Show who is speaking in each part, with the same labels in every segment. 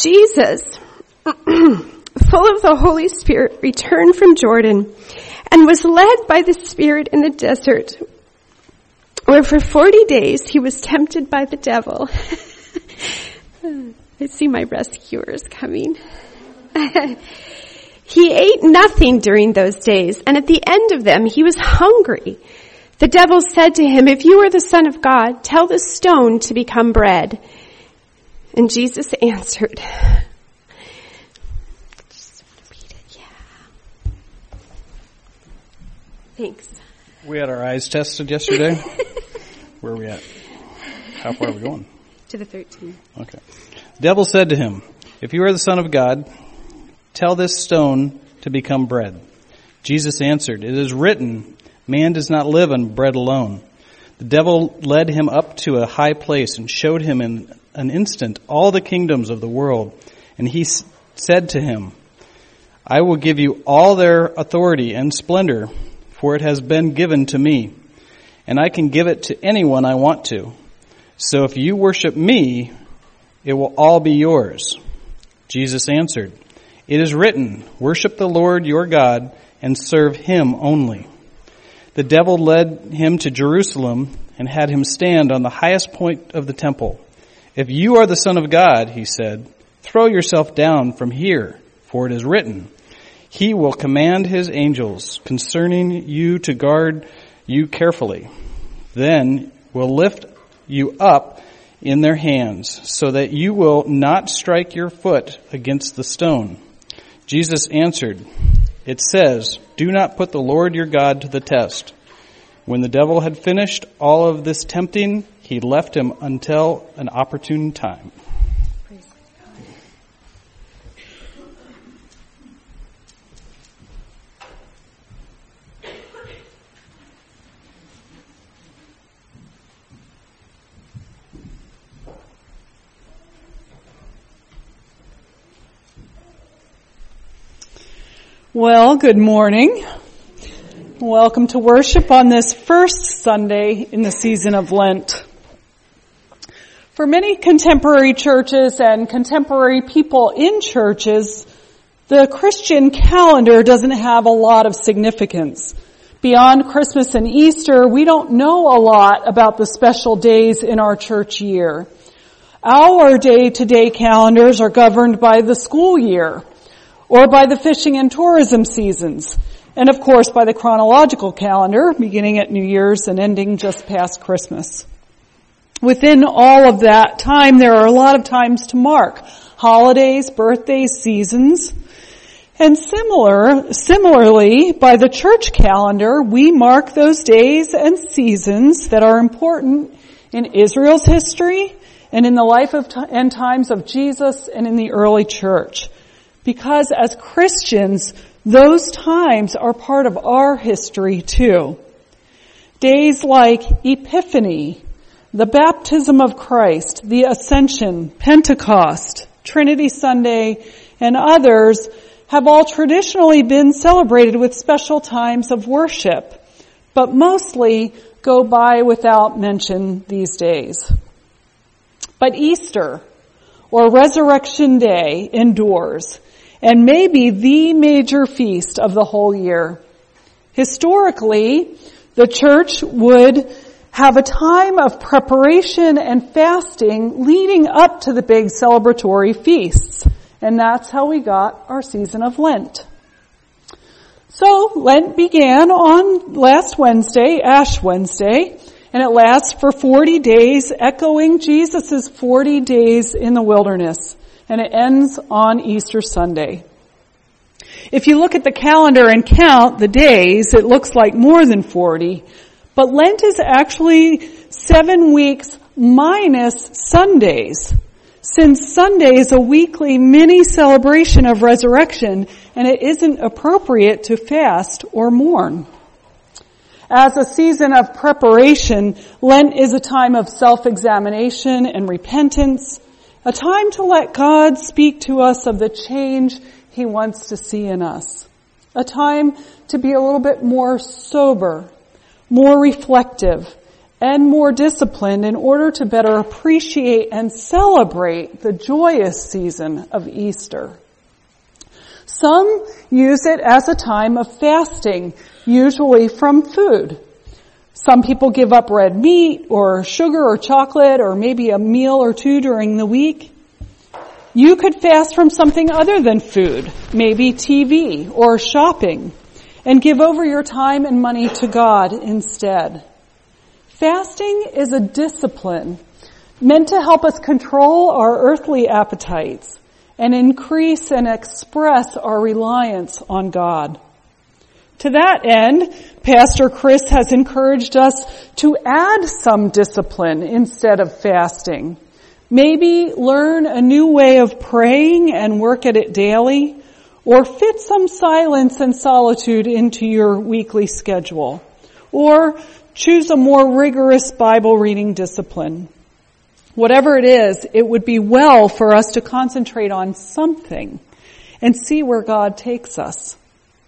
Speaker 1: Jesus, full of the Holy Spirit, returned from Jordan and was led by the Spirit in the desert, where for 40 days he was tempted by the devil. I see my rescuers coming. He ate nothing during those days, and at the end of them he was hungry. The devil said to him, "If you are the Son of God, tell this stone to become bread." And Jesus answered, just read it, yeah. Thanks.
Speaker 2: We had our eyes tested yesterday. Where are we at? How far are we going?
Speaker 1: To the 13.
Speaker 2: Okay. The devil said to him, "If you are the Son of God, tell this stone to become bread." Jesus answered, "It is written, man does not live on bread alone." The devil led him up to a high place and showed him in an instant all the kingdoms of the world. And he said to him, "I will give you all their authority and splendor, for it has been given to me, and I can give it to anyone I want to. So if you worship me, it will all be yours." Jesus answered, "It is written, worship the Lord your God and serve him only." The devil led him to Jerusalem and had him stand on the highest point of the temple. "If you are the Son of God," he said, "throw yourself down from here, for it is written, he will command his angels concerning you to guard you carefully. Then will lift you up in their hands, so that you will not strike your foot against the stone." Jesus answered, "It says, do not put the Lord your God to the test." When the devil had finished all of this tempting, he left him until an opportune time.
Speaker 3: Well, good morning. Welcome to worship on this first Sunday in the season of Lent. For many contemporary churches and contemporary people in churches, the Christian calendar doesn't have a lot of significance. Beyond Christmas and Easter, we don't know a lot about the special days in our church year. Our day-to-day calendars are governed by the school year, or by the fishing and tourism seasons, and of course by the chronological calendar, beginning at New Year's and ending just past Christmas. Within all of that time, there are a lot of times to mark holidays, birthdays, seasons, and similarly, by the church calendar, we mark those days and seasons that are important in Israel's history and in the life and times of Jesus and in the early church. Because as Christians, those times are part of our history too. Days like Epiphany, the baptism of Christ, the Ascension, Pentecost, Trinity Sunday, and others have all traditionally been celebrated with special times of worship, but mostly go by without mention these days. But Easter, or Resurrection Day, endures, and may be the major feast of the whole year. Historically, the church would have a time of preparation and fasting leading up to the big celebratory feasts. And that's how we got our season of Lent. So Lent began on last Wednesday, Ash Wednesday, and it lasts for 40 days, echoing Jesus' 40 days in the wilderness. And it ends on Easter Sunday. If you look at the calendar and count the days, it looks like more than 40. But Lent is actually 7 weeks minus Sundays, since Sunday is a weekly mini celebration of resurrection, and it isn't appropriate to fast or mourn. As a season of preparation, Lent is a time of self-examination and repentance, a time to let God speak to us of the change He wants to see in us. A time to be a little bit more sober, more reflective, and more disciplined in order to better appreciate and celebrate the joyous season of Easter. Some use it as a time of fasting, usually from food. Some people give up red meat or sugar or chocolate or maybe a meal or two during the week. You could fast from something other than food, maybe TV or shopping, and give over your time and money to God instead. Fasting is a discipline meant to help us control our earthly appetites and increase and express our reliance on God. To that end, Pastor Chris has encouraged us to add some discipline instead of fasting. Maybe learn a new way of praying and work at it daily, or fit some silence and solitude into your weekly schedule, or choose a more rigorous Bible reading discipline. Whatever it is, it would be well for us to concentrate on something and see where God takes us.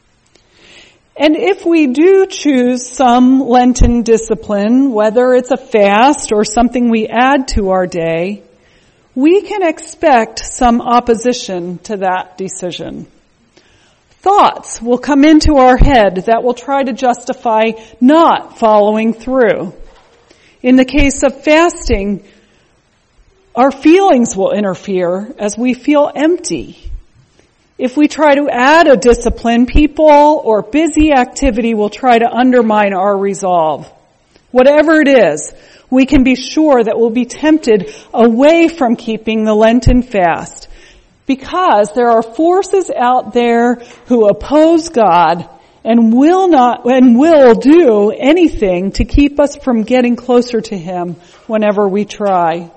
Speaker 3: And if we do choose some Lenten discipline, whether it's a fast or something we add to our day, we can expect some opposition to that decision. Thoughts will come into our head that will try to justify not following through. In the case of fasting, our feelings will interfere as we feel empty. If we try to add a discipline, people or busy activity will try to undermine our resolve. Whatever it is, we can be sure that we'll be tempted away from keeping the Lenten fast, because there are forces out there who oppose God and will do anything to keep us from getting closer to Him whenever we try.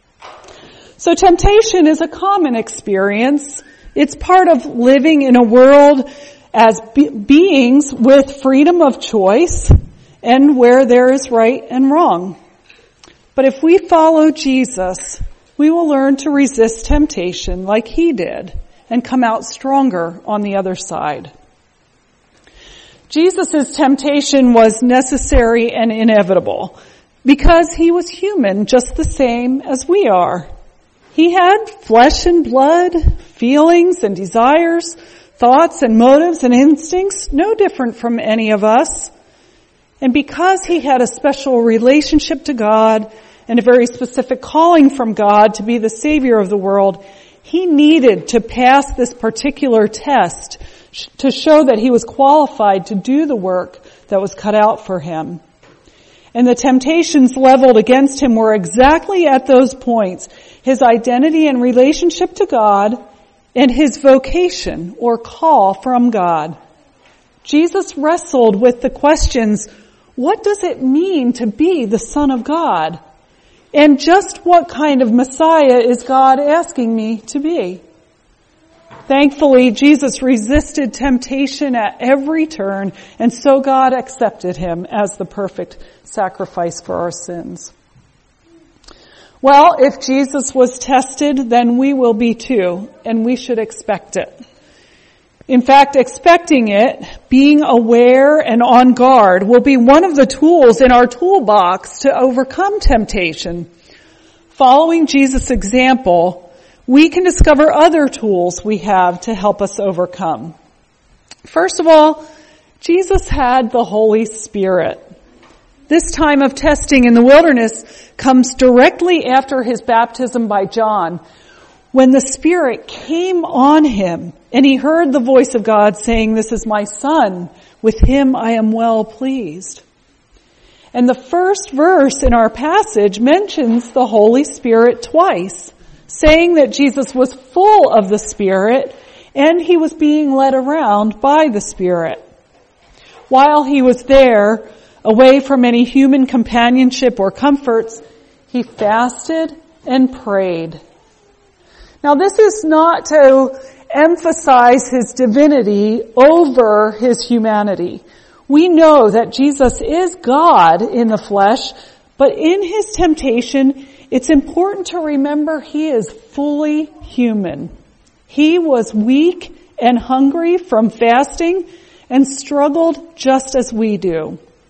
Speaker 3: So temptation is a common experience. It's part of living in a world as beings with freedom of choice and where there is right and wrong. But if we follow Jesus, we will learn to resist temptation like He did and come out stronger on the other side. Jesus' temptation was necessary and inevitable because He was human just the same as we are. He had flesh and blood, feelings and desires, thoughts and motives and instincts, no different from any of us. And because He had a special relationship to God and a very specific calling from God to be the Savior of the world, He needed to pass this particular test to show that He was qualified to do the work that was cut out for Him. And the temptations leveled against Him were exactly at those points: His identity and relationship to God, and His vocation or call from God. Jesus wrestled with the questions, what does it mean to be the Son of God? And just what kind of Messiah is God asking me to be? Thankfully, Jesus resisted temptation at every turn, and so God accepted Him as the perfect sacrifice for our sins. Well, if Jesus was tested, then we will be too, and we should expect it. In fact, expecting it, being aware and on guard, will be one of the tools in our toolbox to overcome temptation. Following Jesus' example, we can discover other tools we have to help us overcome. First of all, Jesus had the Holy Spirit. This time of testing in the wilderness comes directly after His baptism by John, when the Spirit came on Him and He heard the voice of God saying, "This is my Son, with Him I am well pleased." And the first verse in our passage mentions the Holy Spirit twice, saying that Jesus was full of the Spirit and He was being led around by the Spirit. While He was there, away from any human companionship or comforts, He fasted and prayed. Now, this is not to emphasize His divinity over His humanity. We know that Jesus is God in the flesh, but in His temptation, it's important to remember He is fully human. He was weak and hungry from fasting and struggled just as we do.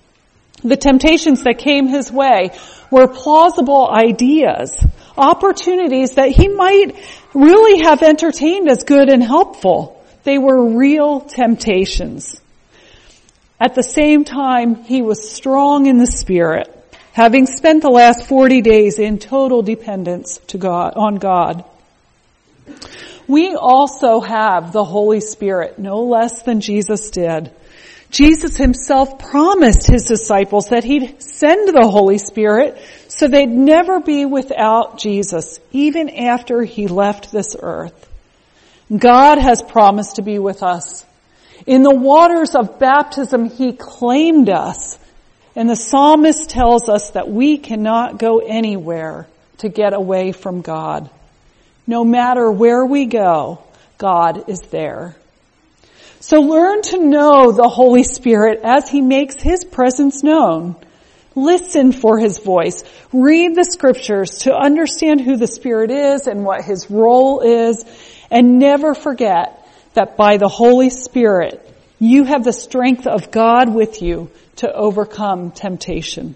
Speaker 3: The temptations that came his way were plausible ideas, opportunities that he might really have entertained as good and helpful. They were real temptations. At the same time, he was strong in the Spirit, having spent the last 40 days in total dependence on God. We also have the Holy Spirit, no less than Jesus did. Jesus himself promised his disciples that he'd send the Holy Spirit so they'd never be without Jesus, even after he left this earth. God has promised to be with us. In the waters of baptism, he claimed us. And the psalmist tells us that we cannot go anywhere to get away from God. No matter where we go, God is there. So learn to know the Holy Spirit as he makes his presence known. Listen for his voice. Read the scriptures to understand who the Spirit is and what his role is. And never forget that by the Holy Spirit, you have the strength of God with you to overcome temptation.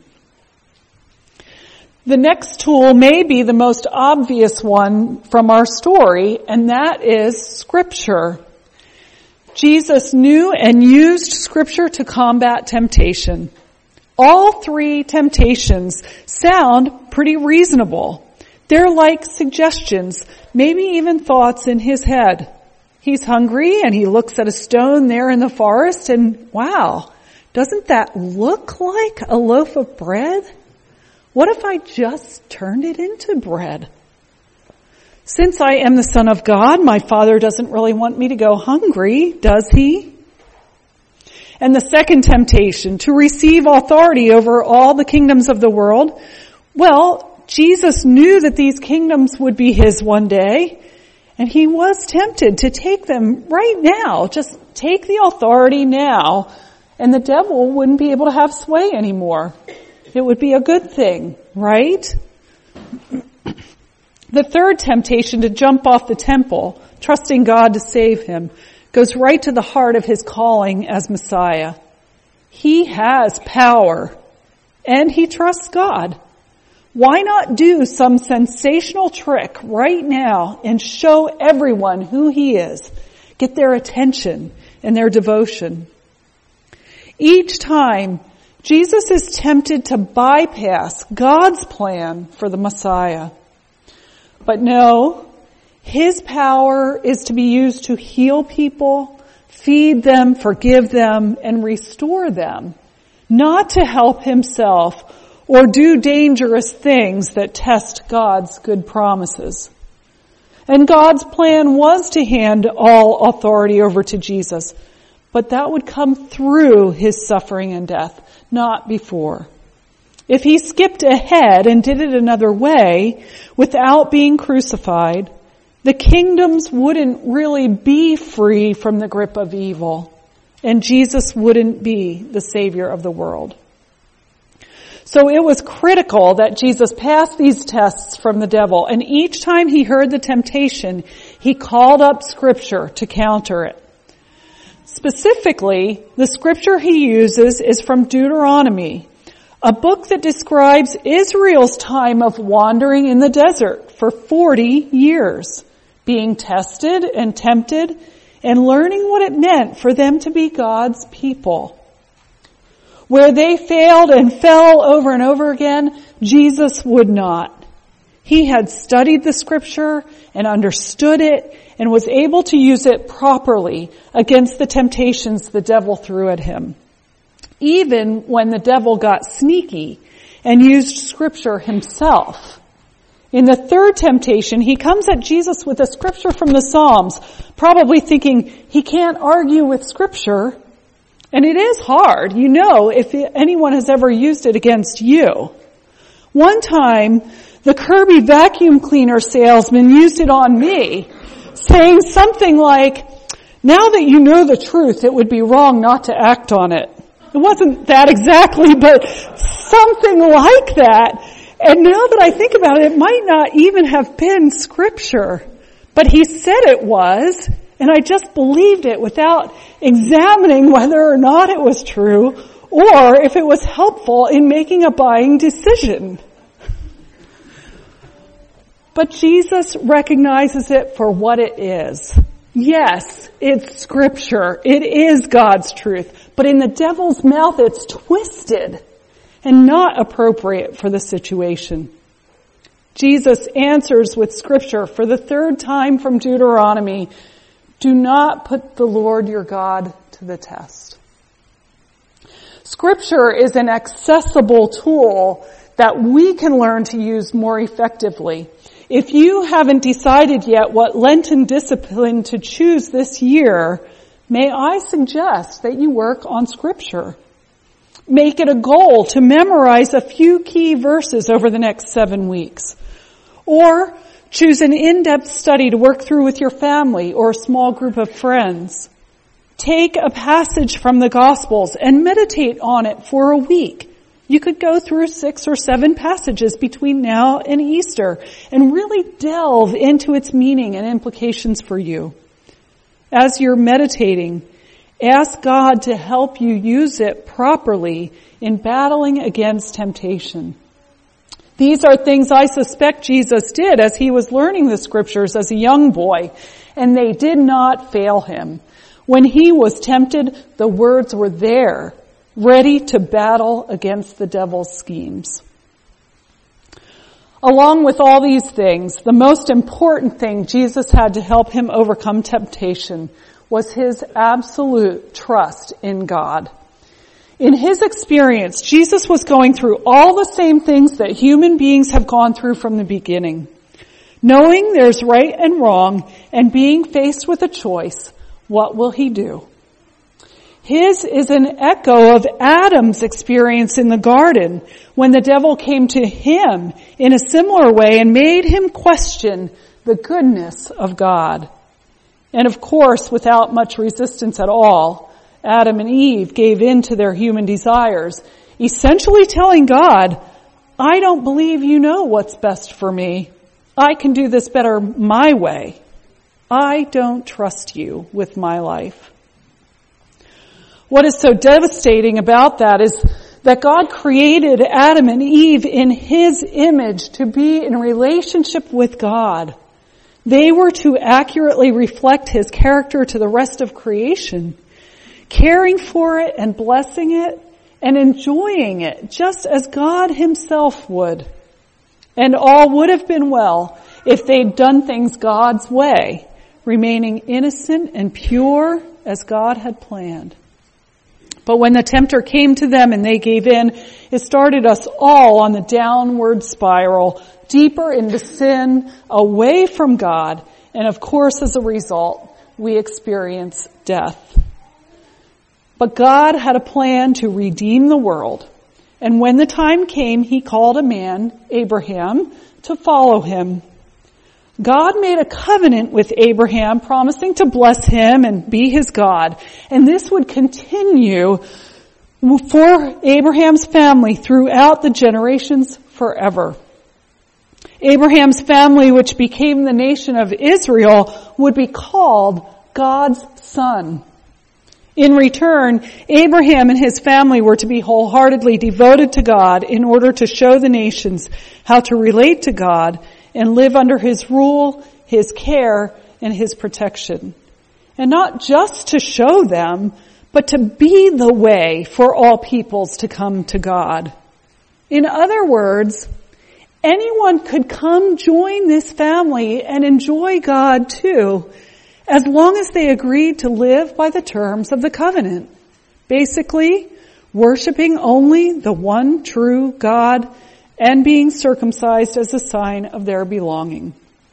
Speaker 3: The next tool may be the most obvious one from our story, and that is Scripture. Jesus knew and used Scripture to combat temptation. All three temptations sound pretty reasonable. They're like suggestions, maybe even thoughts in his head. He's hungry and he looks at a stone there in the forest and, wow, doesn't that look like a loaf of bread? What if I just turned it into bread? Since I am the Son of God, my Father doesn't really want me to go hungry, does he? And the second temptation, to receive authority over all the kingdoms of the world. Well, Jesus knew that these kingdoms would be his one day, and he was tempted to take them right now. Just take the authority now, and the devil wouldn't be able to have sway anymore. It would be a good thing, right? The third temptation, to jump off the temple, trusting God to save him, goes right to the heart of his calling as Messiah. He has power, and he trusts God. Why not do some sensational trick right now and show everyone who he is? Get their attention and their devotion. Each time, Jesus is tempted to bypass God's plan for the Messiah. But no, his power is to be used to heal people, feed them, forgive them, and restore them, not to help himself or do dangerous things that test God's good promises. And God's plan was to hand all authority over to Jesus, but that would come through his suffering and death, not before. If he skipped ahead and did it another way, without being crucified, the kingdoms wouldn't really be free from the grip of evil, and Jesus wouldn't be the Savior of the world. So it was critical that Jesus passed these tests from the devil, and each time he heard the temptation, he called up Scripture to counter it. Specifically, the Scripture he uses is from Deuteronomy, a book that describes Israel's time of wandering in the desert for 40 years, being tested and tempted and learning what it meant for them to be God's people. Where they failed and fell over and over again, Jesus would not. He had studied the Scripture and understood it and was able to use it properly against the temptations the devil threw at him. Even when the devil got sneaky and used Scripture himself. In the third temptation, he comes at Jesus with a scripture from the Psalms, probably thinking he can't argue with Scripture. And it is hard, you know, if anyone has ever used it against you. One time, the Kirby vacuum cleaner salesman used it on me, saying something like, "Now that you know the truth, it would be wrong not to act on it." It wasn't that exactly, but something like that. And now that I think about it, it might not even have been Scripture. But he said it was, and I just believed it without examining whether or not it was true, or if it was helpful in making a buying decision. But Jesus recognizes it for what it is. Yes, it's Scripture. It is God's truth. But in the devil's mouth, it's twisted and not appropriate for the situation. Jesus answers with Scripture for the third time from Deuteronomy, do not put the Lord your God to the test. Scripture is an accessible tool that we can learn to use more effectively. If you haven't decided yet what Lenten discipline to choose this year, may I suggest that you work on Scripture. Make it a goal to memorize a few key verses over the next 7 weeks. Or choose an in-depth study to work through with your family or a small group of friends. Take a passage from the Gospels and meditate on it for a week. You could go through 6 or 7 passages between now and Easter and really delve into its meaning and implications for you. As you're meditating, ask God to help you use it properly in battling against temptation. These are things I suspect Jesus did as he was learning the Scriptures as a young boy, and they did not fail him. When he was tempted, the words were there, ready to battle against the devil's schemes. Along with all these things, the most important thing Jesus had to help him overcome temptation was his absolute trust in God. In his experience, Jesus was going through all the same things that human beings have gone through from the beginning. Knowing there's right and wrong and being faced with a choice, what will he do? His is an echo of Adam's experience in the garden when the devil came to him in a similar way and made him question the goodness of God. And of course, without much resistance at all, Adam and Eve gave in to their human desires, essentially telling God, I don't believe you know what's best for me. I can do this better my way. I don't trust you with my life. What is so devastating about that is that God created Adam and Eve in his image to be in relationship with God. They were to accurately reflect his character to the rest of creation, caring for it and blessing it and enjoying it just as God himself would. And all would have been well if they'd done things God's way, remaining innocent and pure as God had planned. But when the tempter came to them and they gave in, it started us all on the downward spiral, deeper into sin, away from God, and of course, as a result, we experience death. But God had a plan to redeem the world, and when the time came, he called a man, Abraham, to follow him. God made a covenant with Abraham, promising to bless him and be his God. And this would continue for Abraham's family throughout the generations forever. Abraham's family, which became the nation of Israel, would be called God's son. In return, Abraham and his family were to be wholeheartedly devoted to God in order to show the nations how to relate to God and live under his rule, his care, and his protection. And not just to show them, but to be the way for all peoples to come to God. In other words, anyone could come join this family and enjoy God too, as long as they agreed to live by the terms of the covenant. Basically, worshiping only the one true God and being circumcised as a sign of their belonging.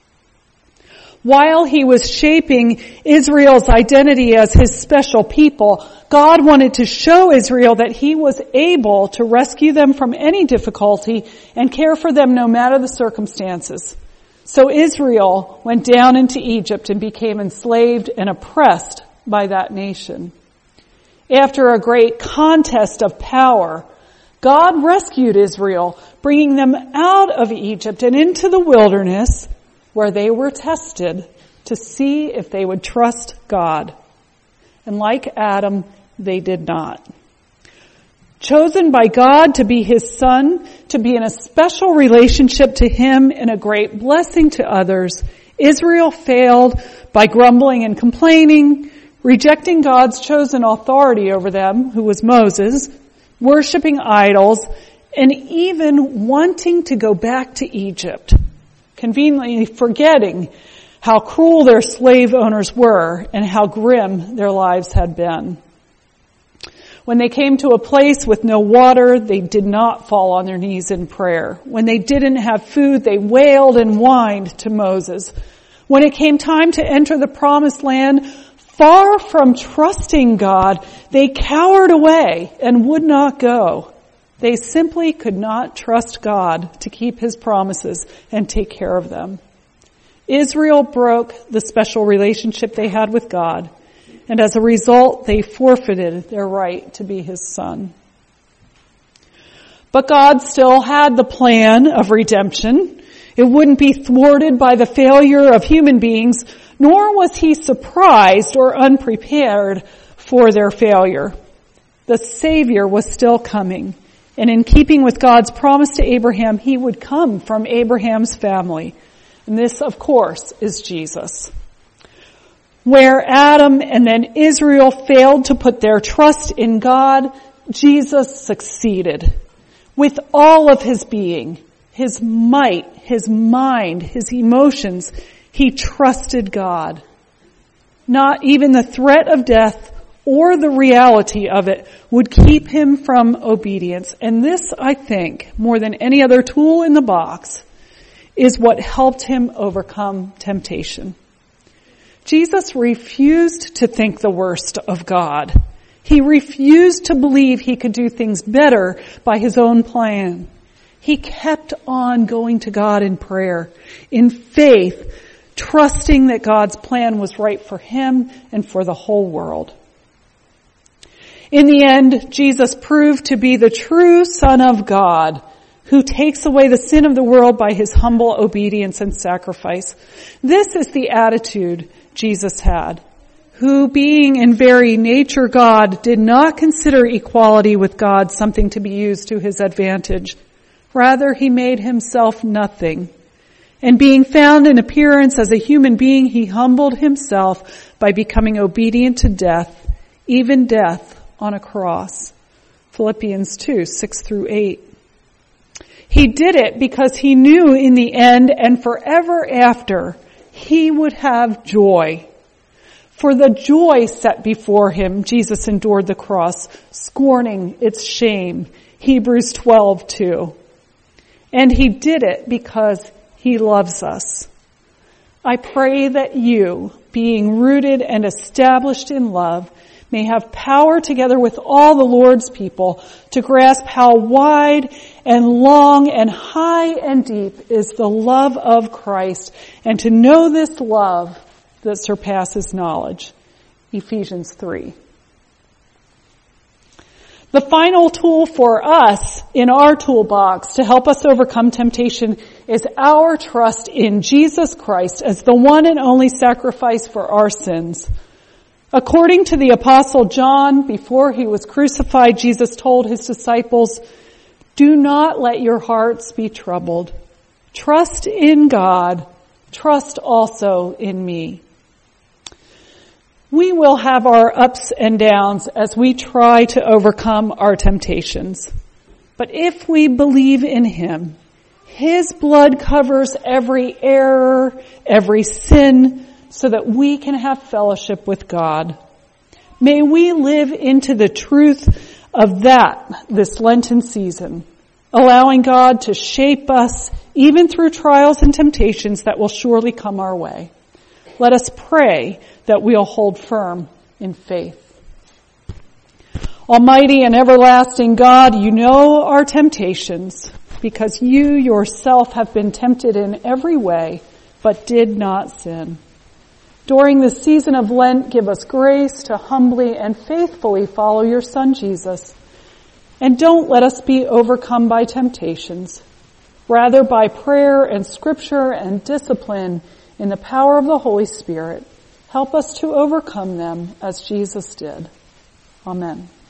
Speaker 3: While he was shaping Israel's identity as his special people, God wanted to show Israel that he was able to rescue them from any difficulty and care for them no matter the circumstances. So Israel went down into Egypt and became enslaved and oppressed by that nation. After a great contest of power, God rescued Israel, bringing them out of Egypt and into the wilderness where they were tested to see if they would trust God. And like Adam, they did not. chosen by God to be his son, to be in a special relationship to him and a great blessing to others, Israel failed by grumbling and complaining, rejecting God's chosen authority over them, who was Moses, worshiping idols, and even wanting to go back to Egypt, conveniently forgetting how cruel their slave owners were and how grim their lives had been. When they came to a place with no water, they did not fall on their knees in prayer. When they didn't have food, they wailed and whined to Moses. When it came time to enter the promised land, far from trusting God, they cowered away and would not go. They simply could not trust God to keep his promises and take care of them. Israel broke the special relationship they had with God, and as a result, they forfeited their right to be his son. But God still had the plan of redemption. It wouldn't be thwarted by the failure of human beings, nor was he surprised or unprepared for their failure. The Savior was still coming, and in keeping with God's promise to Abraham, he would come from Abraham's family. And this, of course, is Jesus. Where Adam and then Israel failed to put their trust in God, Jesus succeeded. With all of his being, his might, his mind, his emotions, he trusted God. Not even the threat of death or the reality of it would keep him from obedience. And this, I think, more than any other tool in the box, is what helped him overcome temptation. Jesus refused to think the worst of God. He refused to believe he could do things better by his own plan. He kept on going to God in prayer, in faith, trusting that God's plan was right for him and for the whole world. In the end, Jesus proved to be the true Son of God, who takes away the sin of the world by his humble obedience and sacrifice. This is the attitude Jesus had, who, being in very nature God, did not consider equality with God something to be used to his advantage. Rather, he made himself nothing. And being found in appearance as a human being, he humbled himself by becoming obedient to death, even death on a cross. Philippians 2, 6 through 8. He did it because he knew in the end and forever after he would have joy. For the joy set before him, Jesus endured the cross, scorning its shame. Hebrews 12:2. And he did it because he loves us. I pray that you, being rooted and established in love, may have power together with all the Lord's people to grasp how wide and long and high and deep is the love of Christ, and to know this love that surpasses knowledge. Ephesians 3. The final tool for us in our toolbox to help us overcome temptation is our trust in Jesus Christ as the one and only sacrifice for our sins. According to the Apostle John, before he was crucified, Jesus told his disciples, "Do not let your hearts be troubled. Trust in God. Trust also in me." We will have our ups and downs as we try to overcome our temptations. But if we believe in him, his blood covers every error, every sin, so that we can have fellowship with God. May we live into the truth of that this Lenten season, allowing God to shape us even through trials and temptations that will surely come our way. Let us pray that we'll hold firm in faith. Almighty and everlasting God, you know our temptations because you yourself have been tempted in every way, but did not sin. During this season of Lent, give us grace to humbly and faithfully follow your Son, Jesus. And don't let us be overcome by temptations. Rather, by prayer and scripture and discipline in the power of the Holy Spirit, help us to overcome them as Jesus did. Amen.